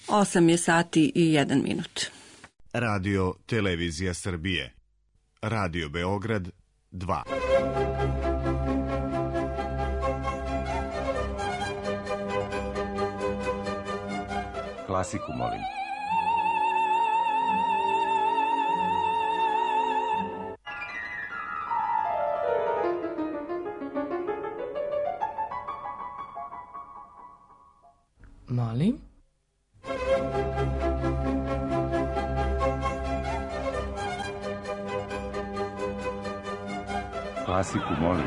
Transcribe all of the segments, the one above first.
8 je sati i 1 minut. Radio Televizija Srbije. Radio Beograd 2. Klasiku molim. Molim? Klasiku molim.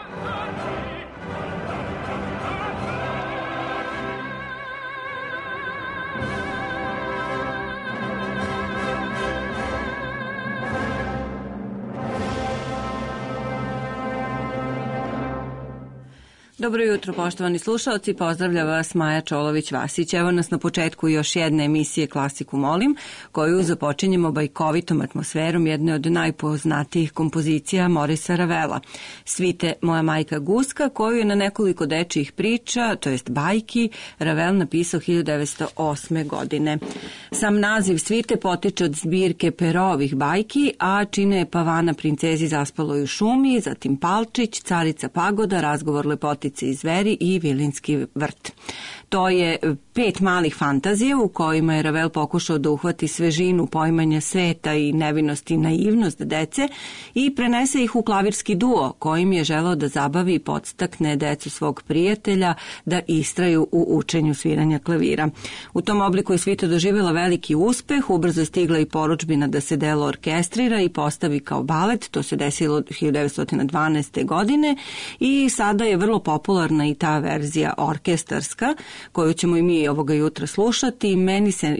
Dobro jutro, poštovani slušalci, pozdravlja vas Maja Čolović-Vasić. Evo nas na početku još jedne emisije Klasiku molim, koju započinjemo bajkovitom atmosferom jedne od najpoznatijih kompozicija Morisa Ravela. Svite Moja majka Guska, koju je na nekoliko dečijih priča, to jest bajki, Ravel napisao 1908. godine. Sam naziv svite potiče od zbirke Perovih bajki, a čine je Pavana princezi zaspaloj u šumi, zatim Palčić, Carica Pagoda, Razgovor lepotice i zveri i Vilinski vrt. To je 5 malih fantazija u kojima je Ravel pokušao da uhvati svežinu poimanja sveta i nevinost i naivnost dece i prenese ih u klavirski duo kojim je želeo da zabavi i podstakne decu svog prijatelja da istraju u učenju sviranja klavira. U tom obliku je svita doživjela veliki uspeh, ubrzo je stigla i poručbina da se delo orkestrira i postavi kao balet, to se desilo 1912. godine i sada je vrlo popularna i ta verzija orkestarska koju ćemo i mi ovoga jutra slušati. Meni se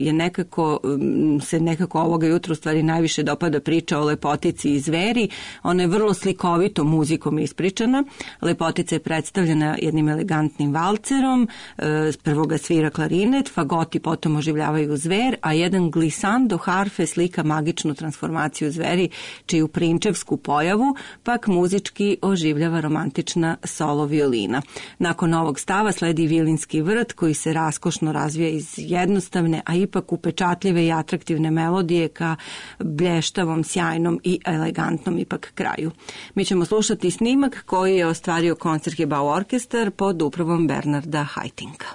nekako ovoga jutra u stvari najviše dopada priča o lepotici i zveri. Ona je vrlo slikovito muzikom ispričana. Lepotica je predstavljena jednim elegantnim valcerom, prvo ga svira klarinet, fagoti potom oživljavaju zver, a jedan glisando harfe slika magičnu transformaciju zveri, čiju prinčevsku pojavu pak muzički oživljava romantična solo violina. Nakon ovog stava sledi Vilinski vrt koji se raskošno razvija iz jednostavne, a ipak upečatljive i atraktivne melodije ka blještavom, sjajnom i elegantnom ipak kraju. Mi ćemo slušati snimak koji je ostvario Koncertgebouw orkestar pod upravom Bernarda Haitинga.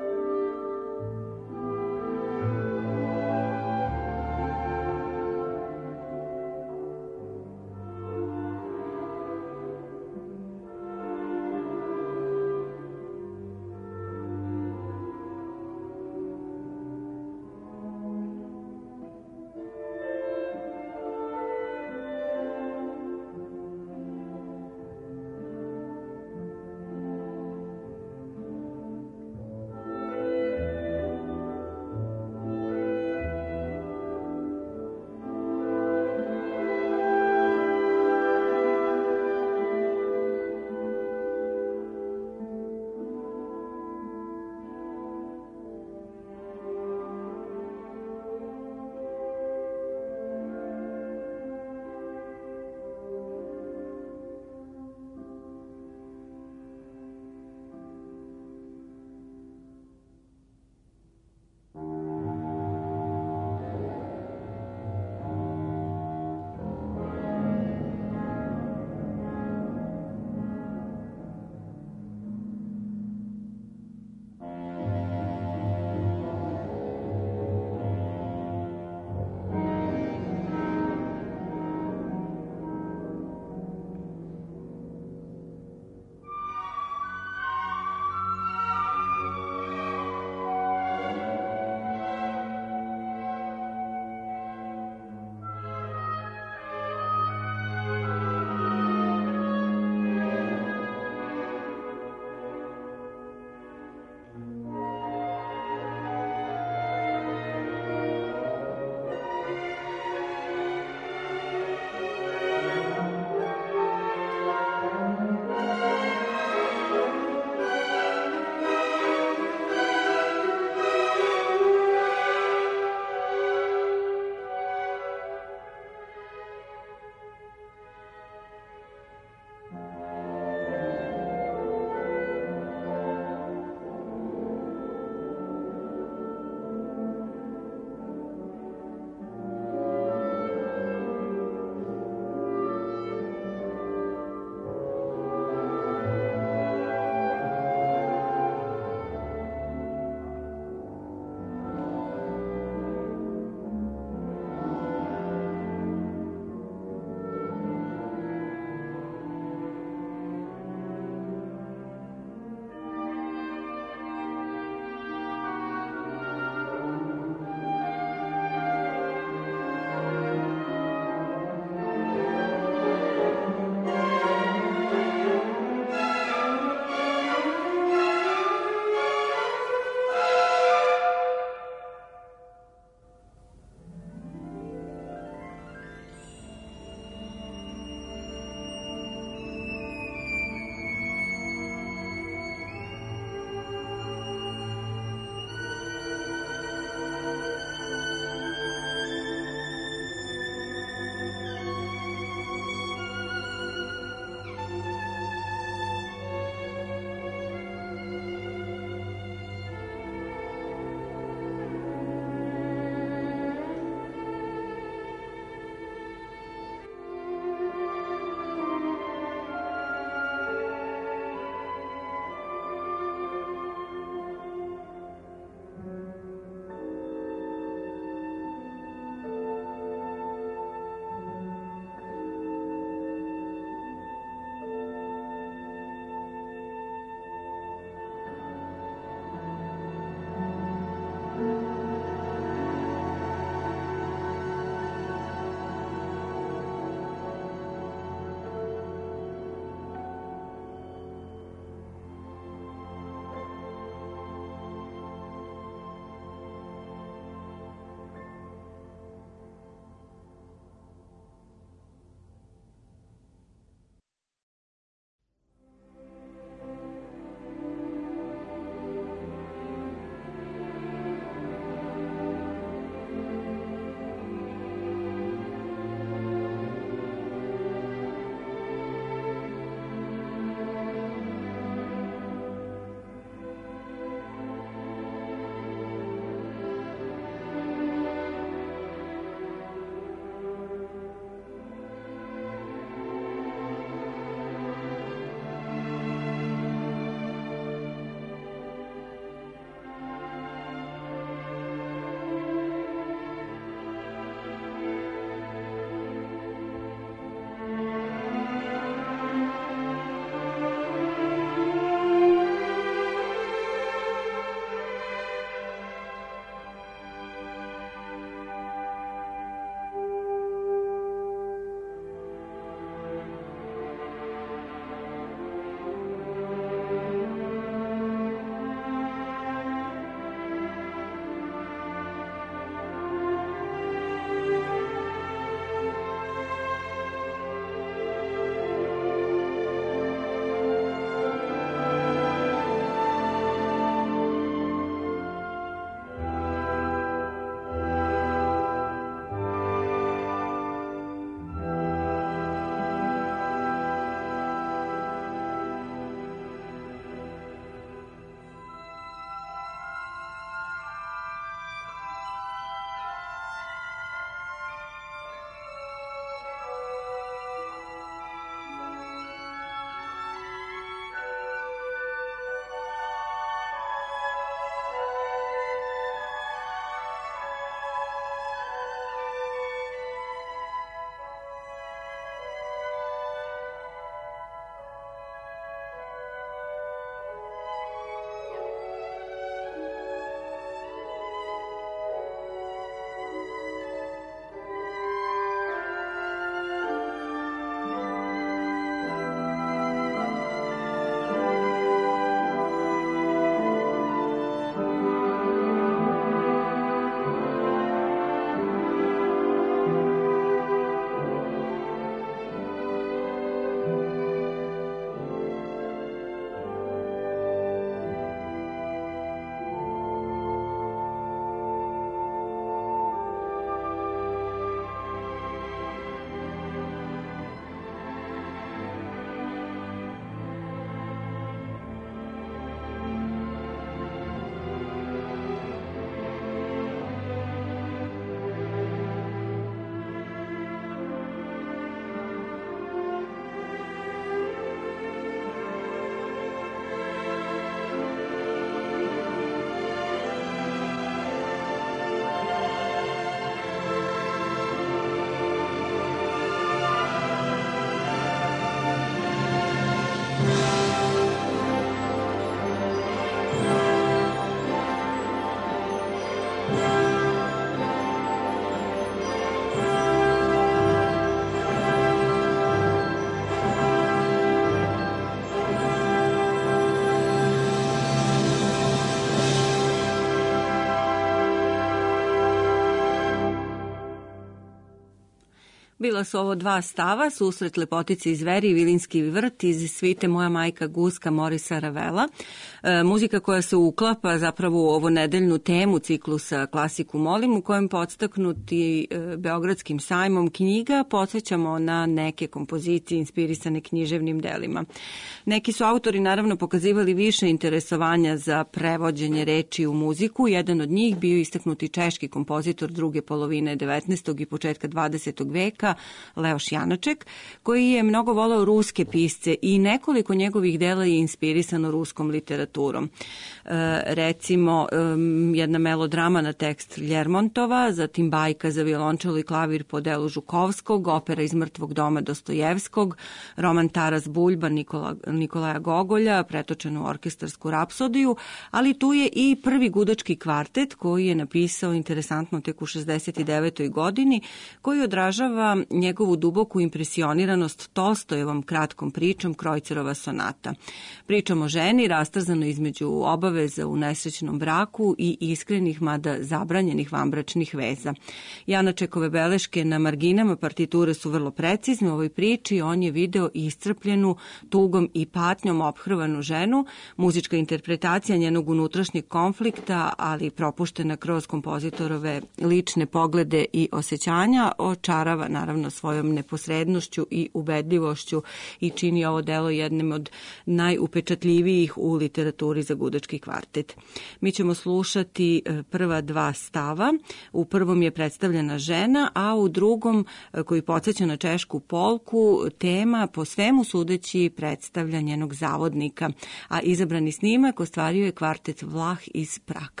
Bila su ovo dva stava, Susret lepotice iz Zveri i Vilinski vrt iz svite Moja majka Guska Morisa Ravela. Muzika koja se uklapa zapravo u ovo nedeljnu temu ciklusa Klasiku molim, u kojem podstaknuti Beogradskim sajmom knjiga podsjećamo na neke kompozicije inspirisane književnim delima. Neki su autori naravno pokazivali više interesovanja za prevođenje reči u muziku. Jedan od njih bio istaknuti češki kompozitor druge polovine 19. i početka 20. veka, Leoš Janaček, koji je mnogo voleo ruske pisce i nekoliko njegovih dela je inspirisano ruskom literaturom. Recimo, jedna melodrama na tekst Ljermontova, zatim bajka za violončelo i klavir po delu Žukovskog, opera iz Mrtvog doma Dostojevskog, roman Taras Buljba Nikolaja Gogolja, pretočenu orkestarsku rapsodiju, ali tu je i prvi gudački kvartet koji je napisao interesantno tek u 69. godini, koji odražava njegovu duboku impresioniranost Tolstojevom kratkom pričom Krojcerova sonata. Pričom o ženi rastrzano između obaveza u nesrećnom braku i iskrenih, mada zabranjenih vanbračnih veza. Janačekove beleške na marginama partiture su vrlo precizne u ovoj priči. On je video iscrpljenu, tugom i patnjom ophrvanu ženu, muzička interpretacija njenog unutrašnjeg konflikta, ali propuštena kroz kompozitorove lične poglede i osjećanja, očarava naravno svojom neposrednošću i ubedljivošću i čini ovo delo jednim od najupečatljivijih u literaturi za gudački kvartet. Mi ćemo slušati prva dva stava. U prvom je predstavljena žena, a u drugom, koji podsjeća na češku polku, tema po svemu sudeći predstavlja njenog zavodnika, a izabrani snimak ostvario je kvartet Vlah iz Praga.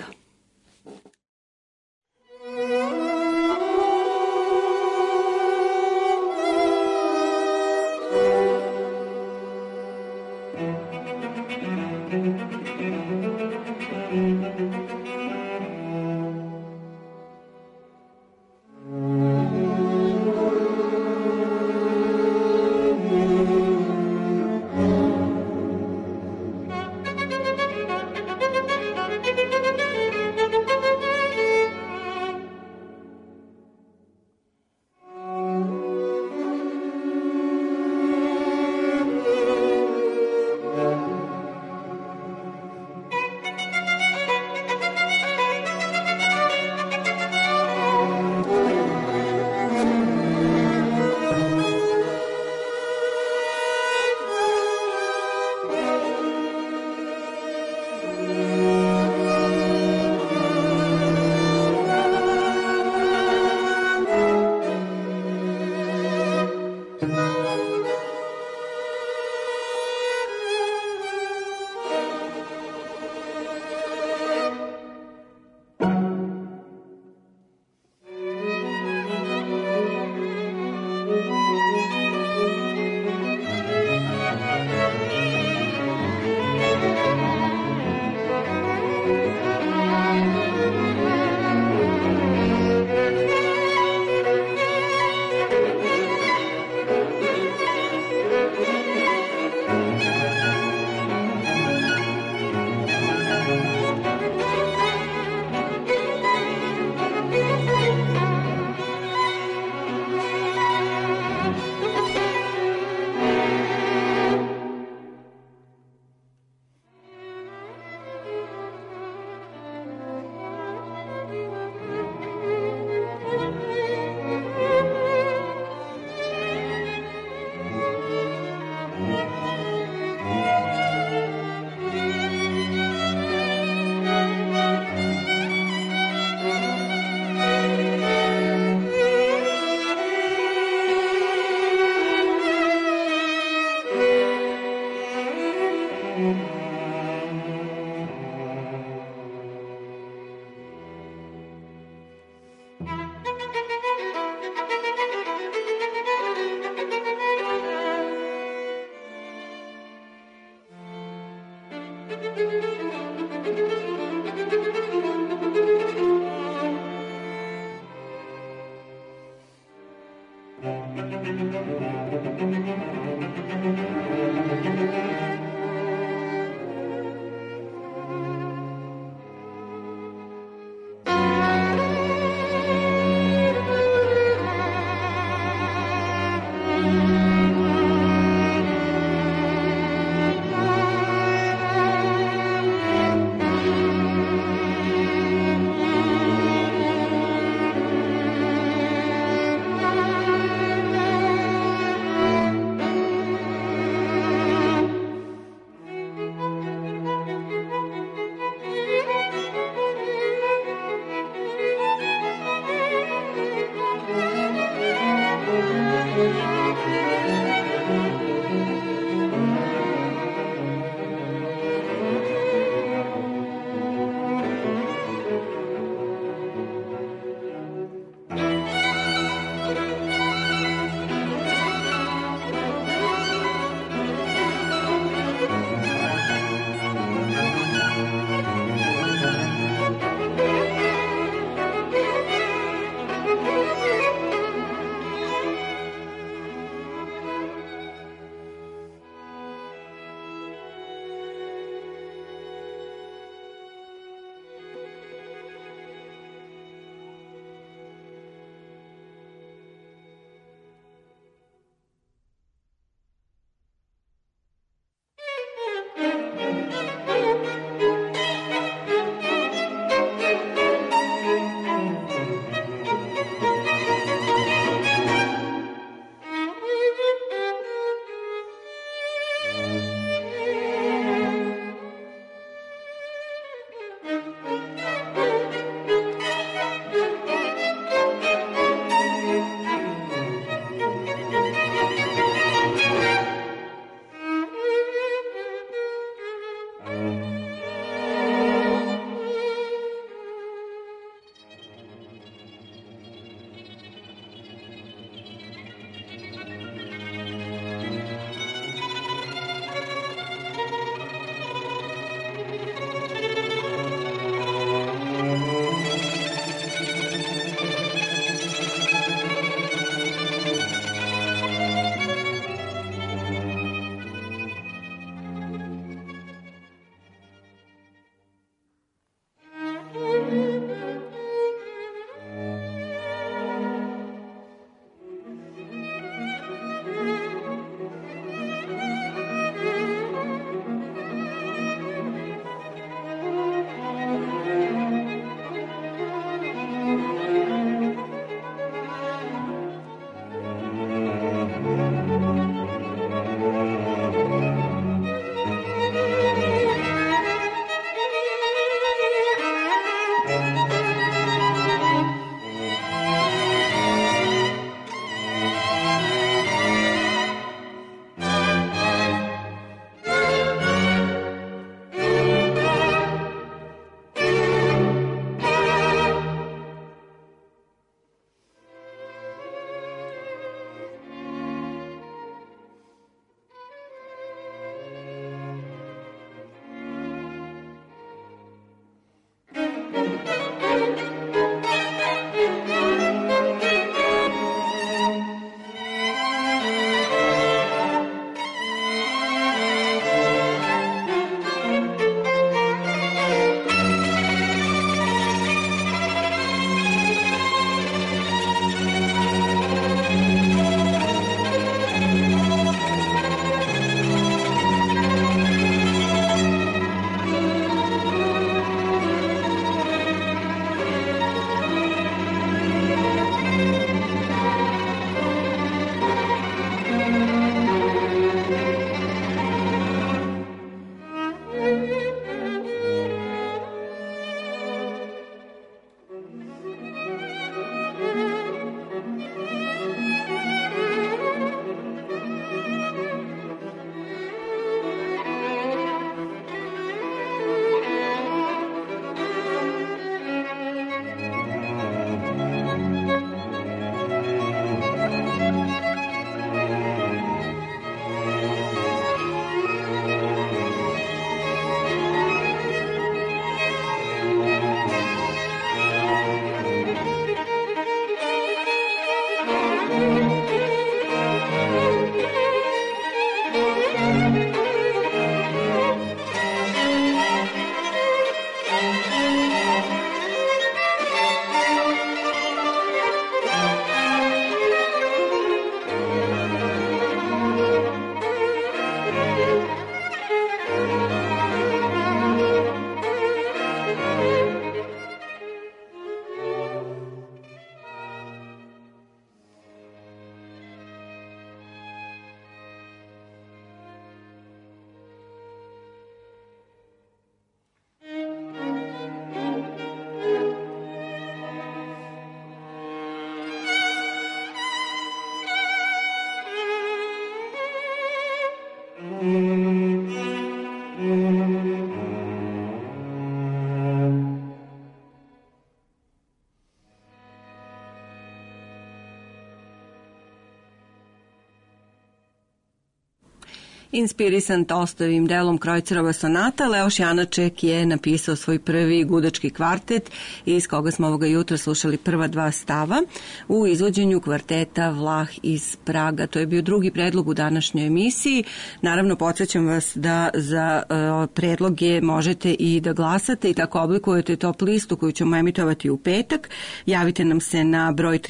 Inspirisan Tolstojevim delom Krojcerova sonata, Leoš Janaček je napisao svoj prvi gudački kvartet iz koga smo ovoga jutra slušali prva dva stava u izvođenju kvarteta Vlah iz Praga. To je bio drugi predlog u današnjoj emisiji. Naravno, podsjećam vas da za predloge možete i da glasate i tako oblikujete top listu koju ćemo emitovati u petak. Javite nam se na broj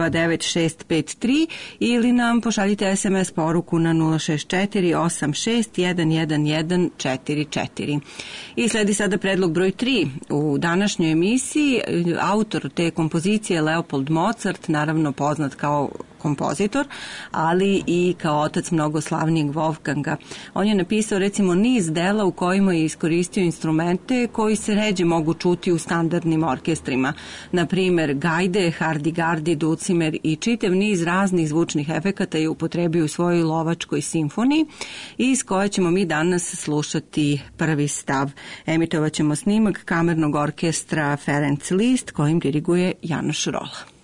3229-653 ili nam pošaljite SMS poruku na 064 86-111-44. I sledi sada predlog broj 3 u današnjoj emisiji. Autor te kompozicije Leopold Mozart, naravno poznat kao kompozitor, ali i kao otac mnogoslavnijeg Wolfganga. On je napisao recimo niz dela u kojima je iskoristio instrumente koji se ređe mogu čuti u standardnim orkestrima. Na primer, gajde, hardigardi, dulcimer i čitav niz raznih zvučnih efekata je upotrebio u svojoj lovačkoj simfoniji, iz koje ćemo mi danas slušati prvi stav. Emitovat ćemo snimak kamernog orkestra Ferenc Liszt, kojim diriguje Janoš Rolla.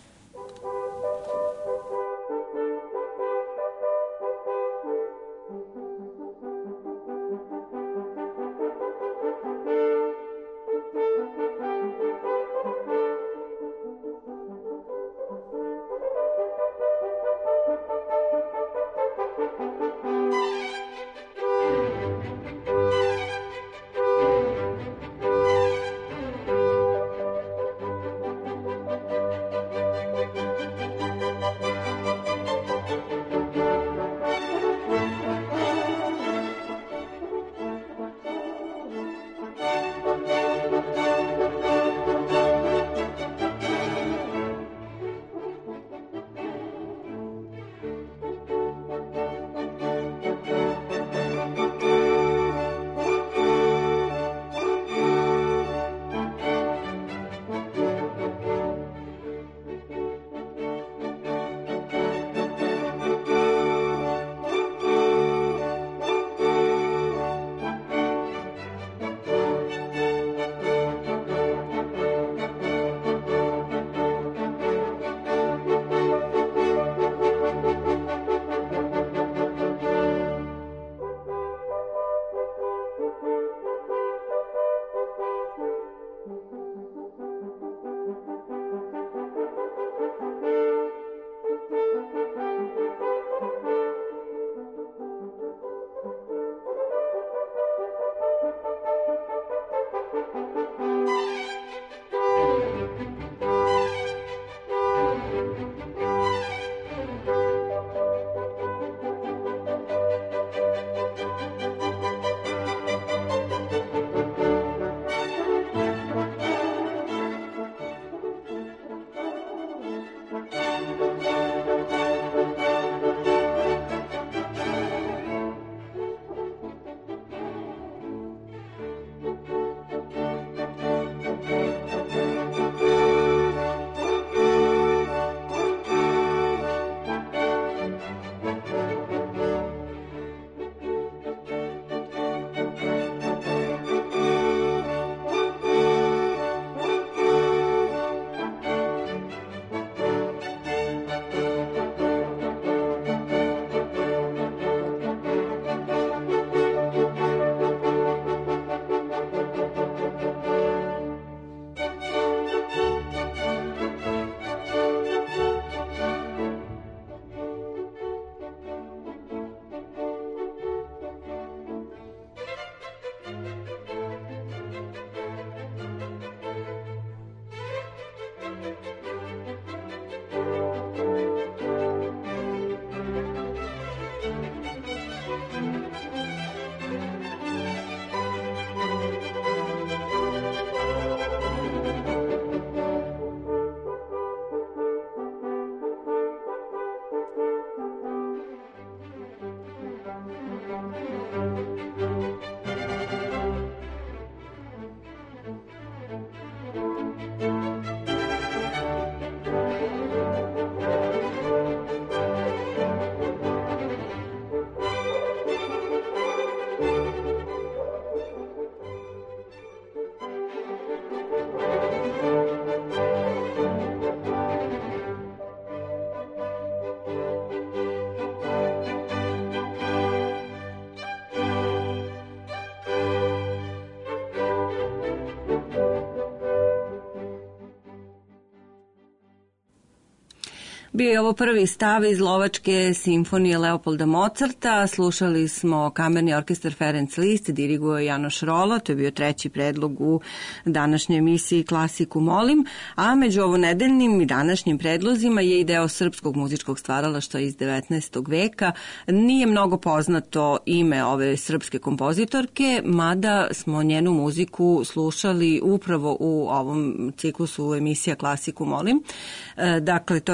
Bio je ovo prvi stav iz Lovačke simfonije Leopolda Mozarta. Slušali smo kamerni orkestar Ferenc Liszt, diriguje Janoš Rolla, to je bio treći predlog u današnjoj emisiji Klasiku molim, a među ovonedeljnim i današnjim predlozima je i deo srpskog muzičkog stvaralaštva iz 19. veka. Nije mnogo poznato ime ove srpske kompozitorke, mada smo njenu muziku slušali upravo u ovom ciklusu emisija Klasiku molim. Dakle, to je Slava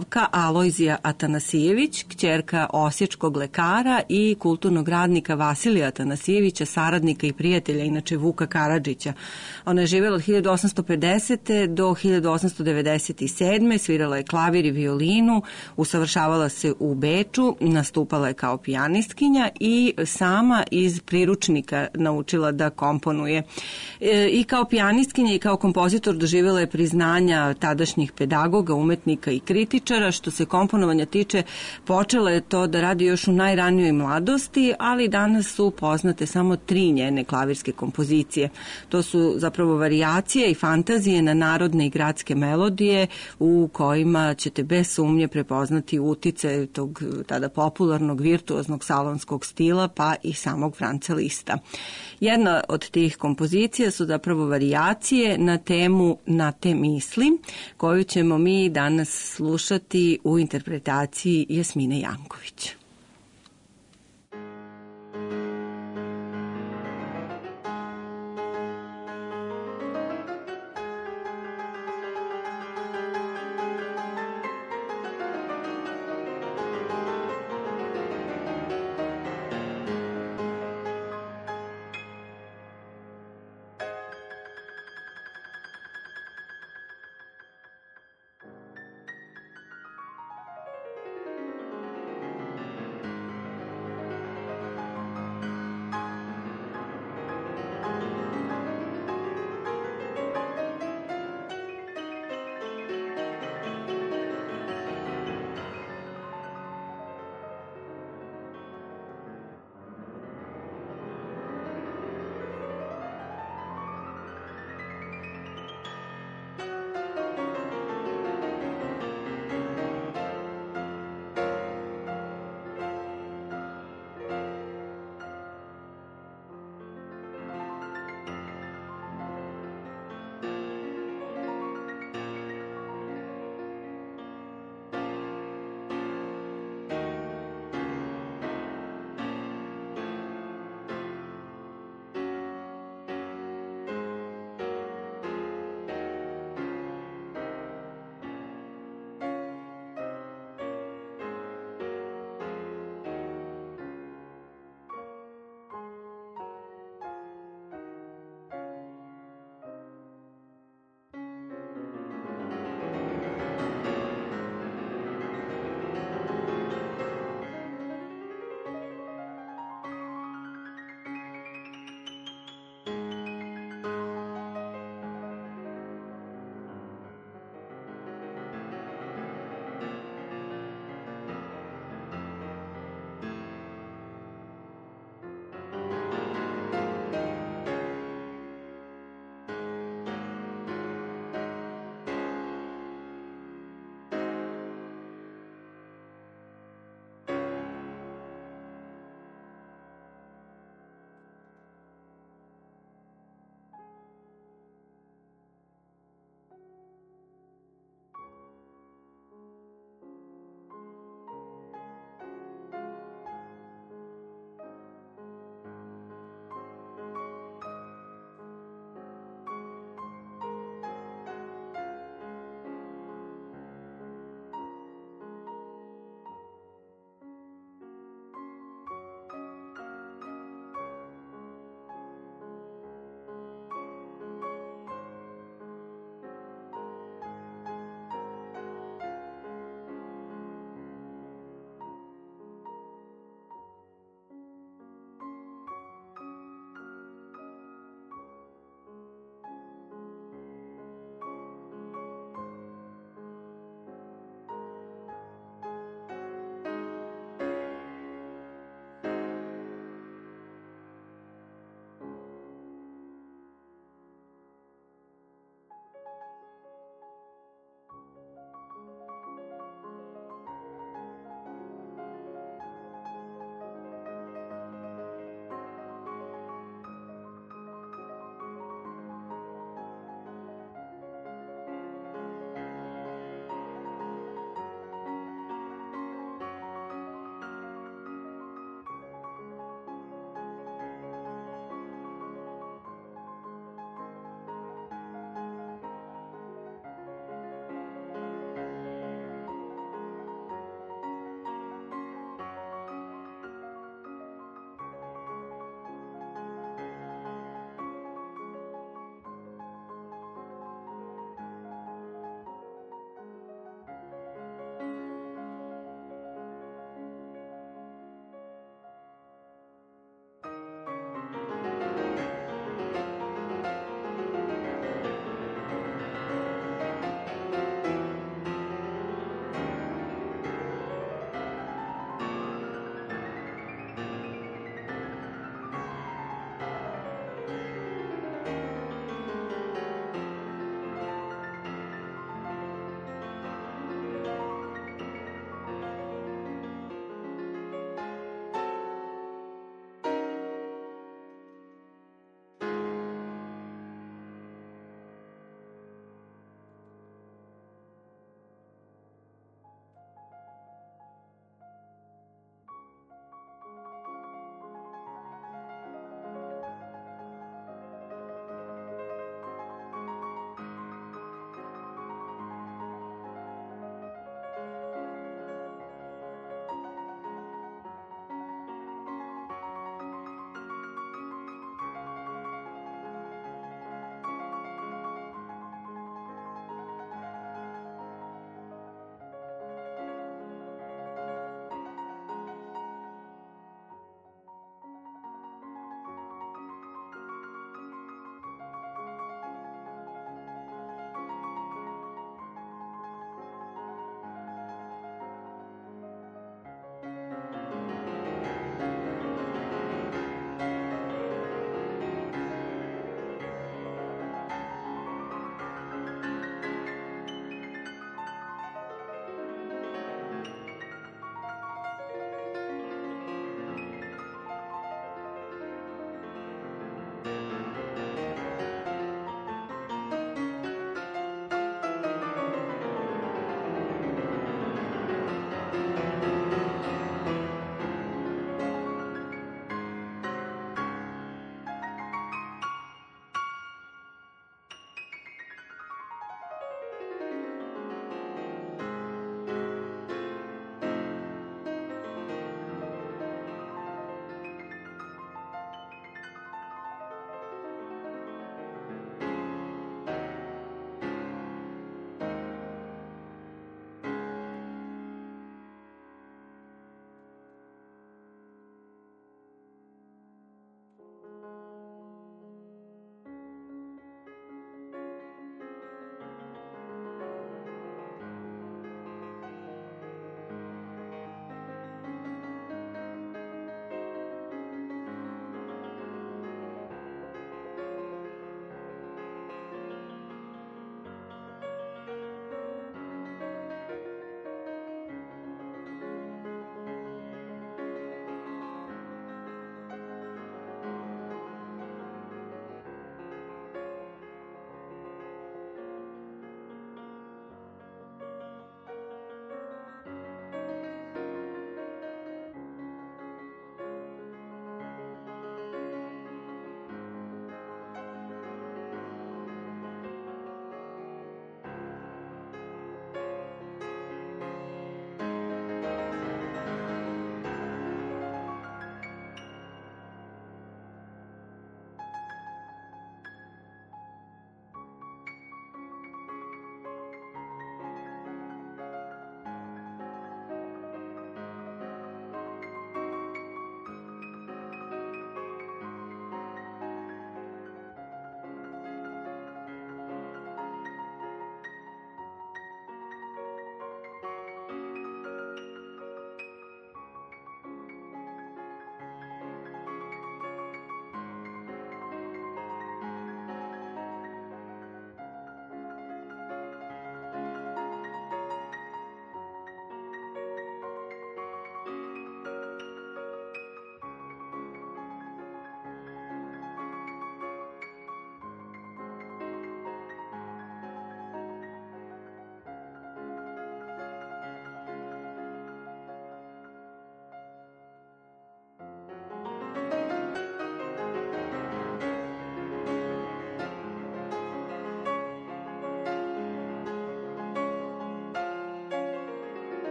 Slavka Alojzija Atanasijević, kćerka osječkog lekara i kulturnog radnika Vasilija Atanasijevića, saradnika i prijatelja, inače Vuka Karadžića. Ona je živjela od 1850. do 1897. Svirala je klavir i violinu, usavršavala se u Beču, nastupala je kao pijanistkinja i sama iz priručnika naučila da komponuje. I kao pijanistkinja i kao kompozitor doživjela je priznanja tadašnjih pedagoga, umetnika i kritičara. Što se komponovanja tiče, počela je to da radi još u najranijoj mladosti, ali danas su poznate samo 3 njene klavirske kompozicije. To su zapravo varijacije i fantazije na narodne i gradske melodije u kojima ćete bez sumnje prepoznati utice tog tada popularnog virtuoznog salonskog stila pa i samog Franca Lista. Jedna od tih kompozicija su zapravo varijacije na temu Na te misli, koju ćemo mi danas slušati u interpretaciji Jasmine Janković.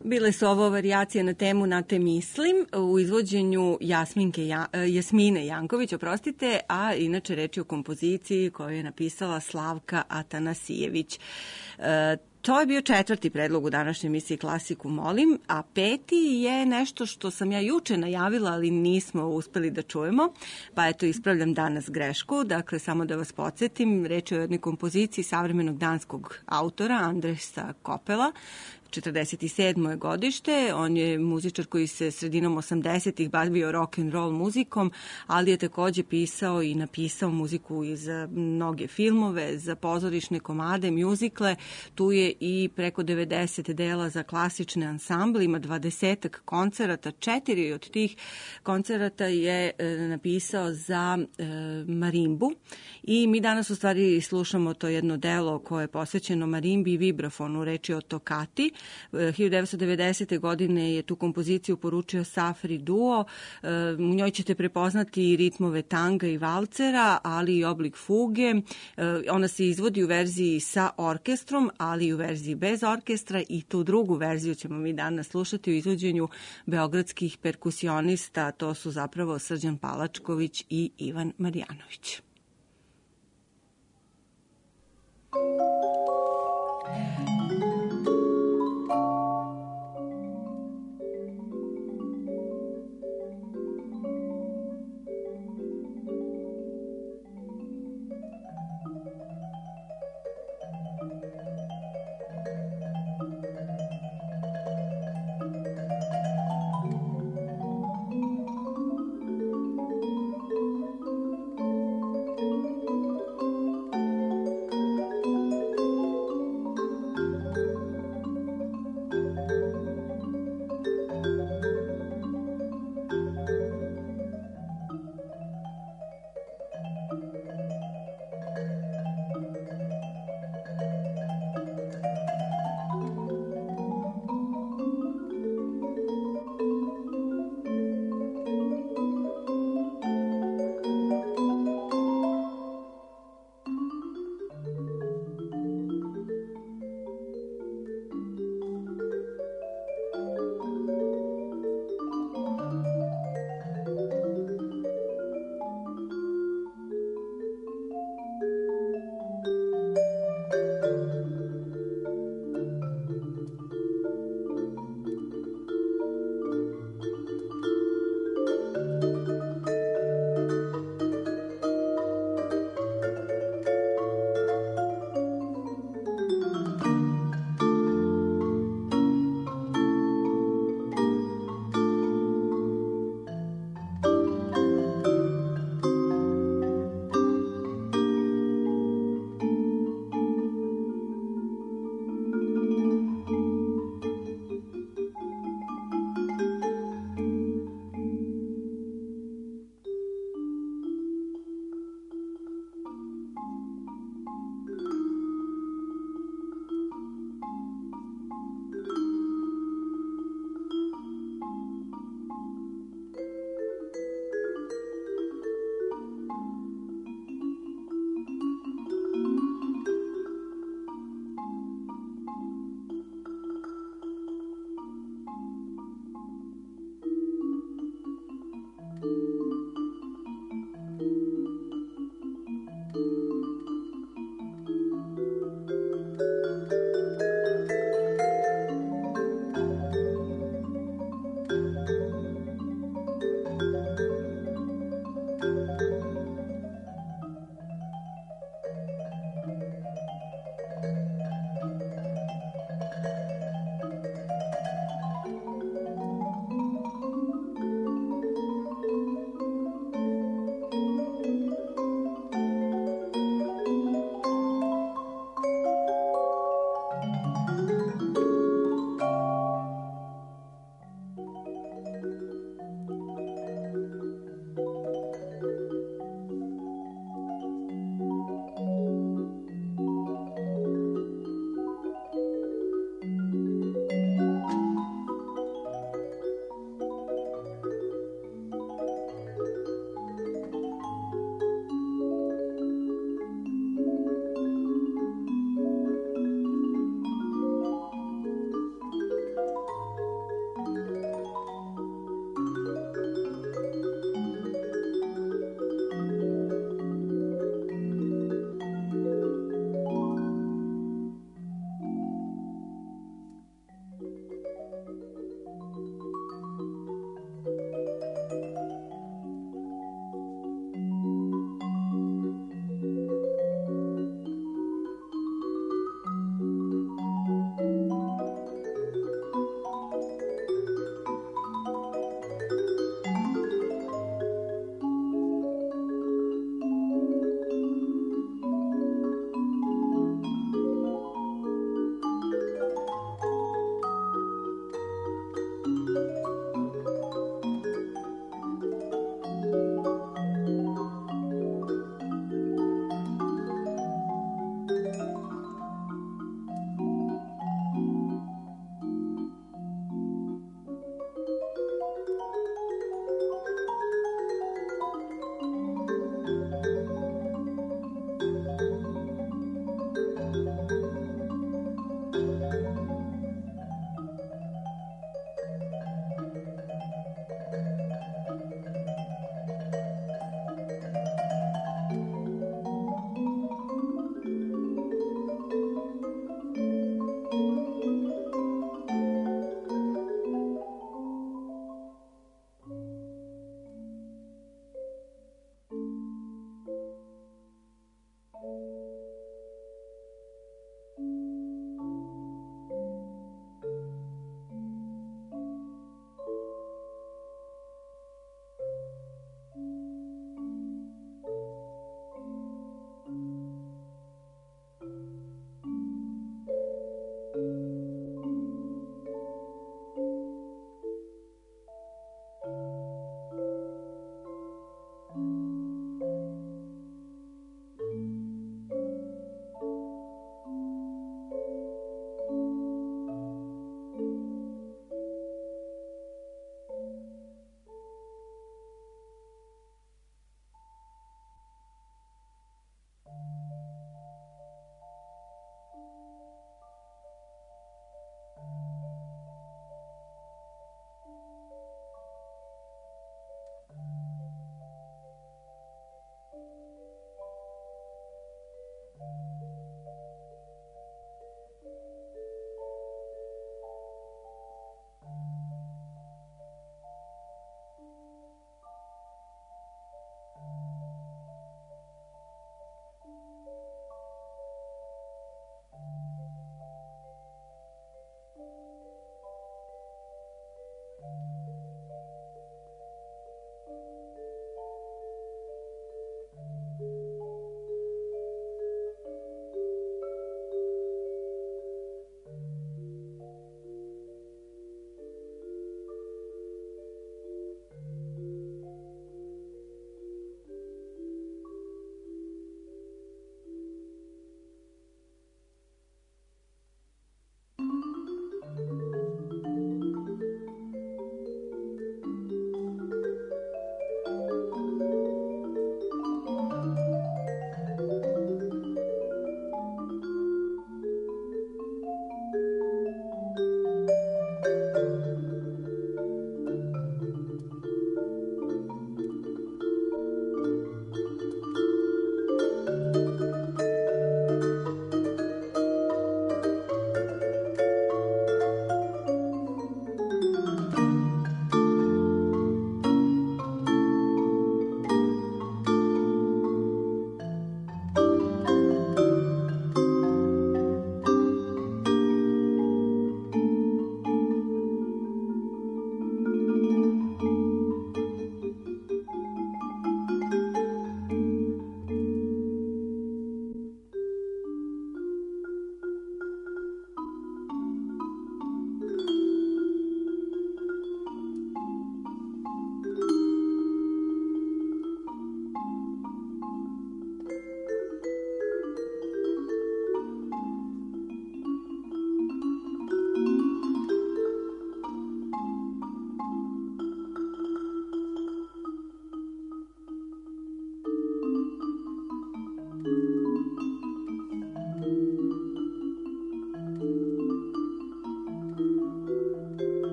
Bile su ovo varijacije na temu Na te mislim u izvođenju Jasmine Janković, a inače reč je o kompoziciji koju je napisala Slavka Atanasijević. To je bio 4. predlog u današnjoj emisiji Klasiku molim, a 5. je nešto što sam ja juče najavila, ali nismo uspeli da čujemo, pa eto ispravljam danas grešku. Dakle, samo da vas podsjetim, reč je o jednoj kompoziciji savremenog danskog autora Andresa Kopela, 47. godište. On je muzičar koji se sredinom 80-ih bavio rock and roll muzikom, ali je takođe pisao i napisao muziku i za mnoge filmove, za pozorišne komade, mjuzikle. Tu je i preko 90 dela za klasične ansamble, ima 20 koncerata, 4 od tih koncerata je napisao za marimbu i mi danas u stvari slušamo to jedno delo koje je posvećeno marimbi i vibrafonu, reč je o tokati. 1990. godine je tu kompoziciju poručio Safri Duo. U njoj ćete prepoznati ritmove tanga i valcera, ali i oblik fuge. Ona se izvodi u verziji sa orkestrom, ali i u verziji bez orkestra i tu drugu verziju ćemo mi danas slušati u izvođenju beogradskih perkusionista. To su zapravo Srđan Palačković i Ivan Marjanović.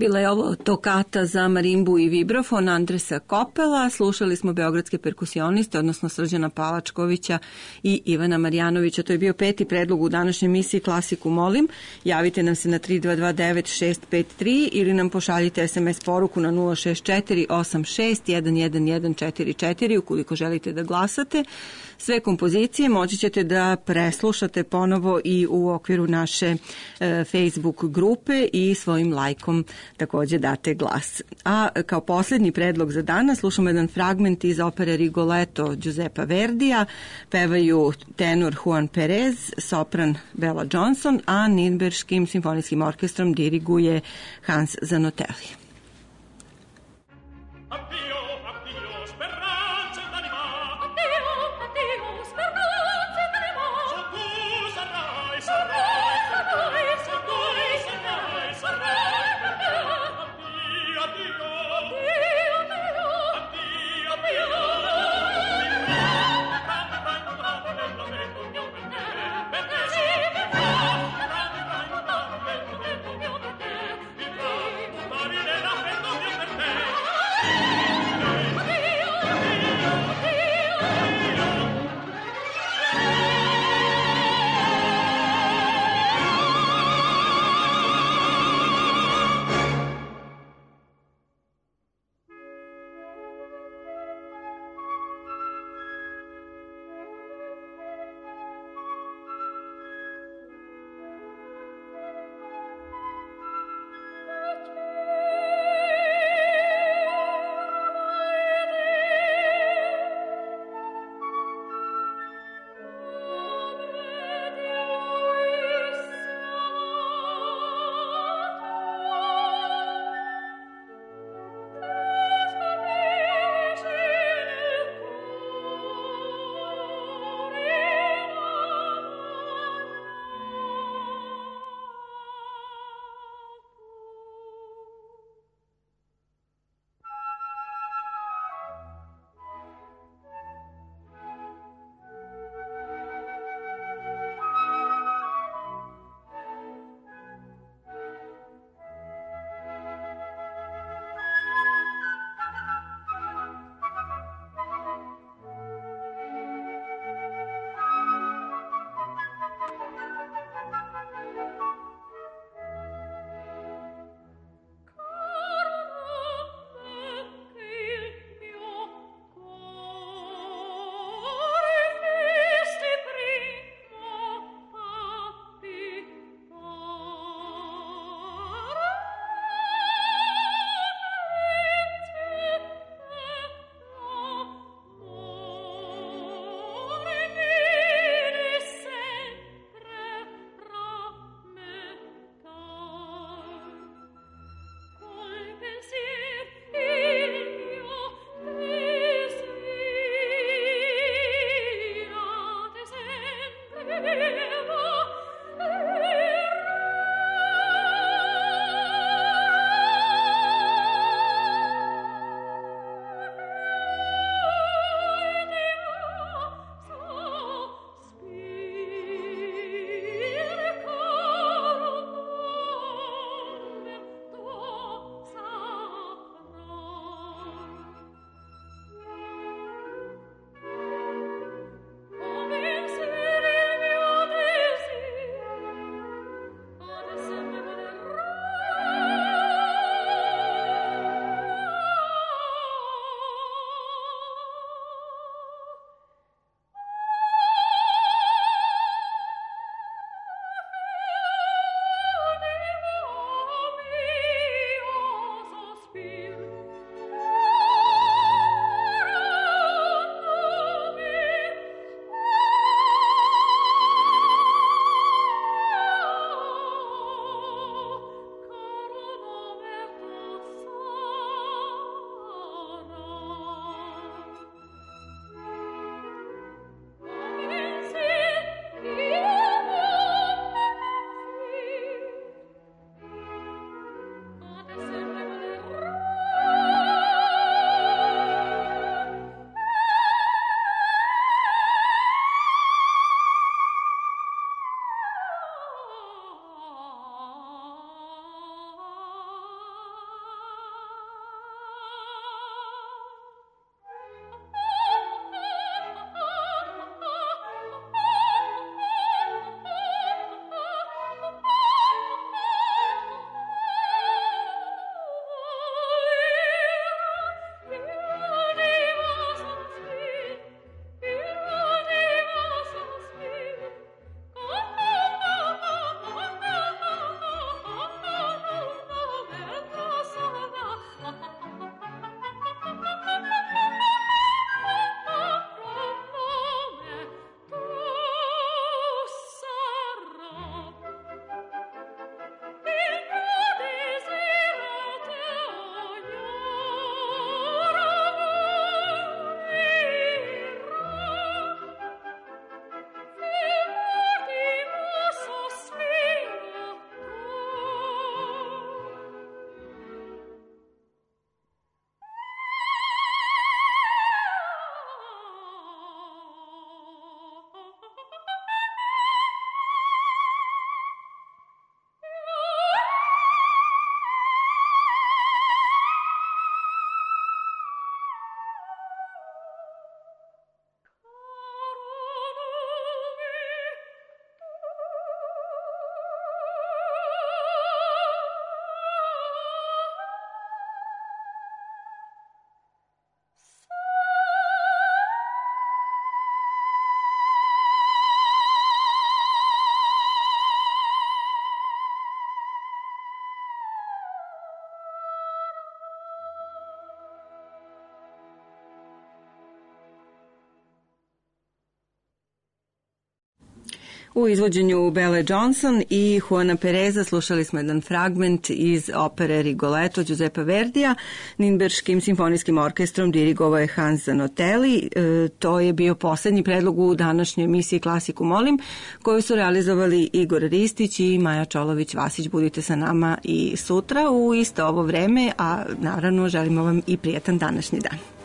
Bila je ovo tokata za marimbu i vibrafon Andresa Kopela. Slušali smo beogradske perkusioniste, odnosno Srđana Palačkovića i Ivana Marjanovića. To je bio 5. predlog u današnjoj emisiji Klasiku molim. Javite nam se na 3229-653 ili nam pošaljite SMS poruku na 064-86-11144 ukoliko želite da glasate. Sve kompozicije moći ćete da preslušate ponovo i u okviru naše Facebook grupe i svojim lajkom takođe date glas. A kao posljednji predlog za danas slušamo jedan fragment iz opere Rigoletto Giuseppa Verdija. Pevaju tenor Juan Perez, sopran Bella Johnson, a Nirnberškim simfonijskim orkestrom diriguje Hans Zanotelli. U izvođenju Belle Johnson i Juana Pereza slušali smo jedan fragment iz opere Rigoletto Giuseppa Verdija. Ninberškim simfonijskim orkestrom dirigovao je Hans Zanotelli. To je bio poslednji predlog u današnjoj emisiji Klasiku molim, koju su realizovali Igor Ristić i Maja Čolović-Vasić. Budite sa nama i sutra u isto ovo vreme, a naravno želimo vam i prijetan današnji dan.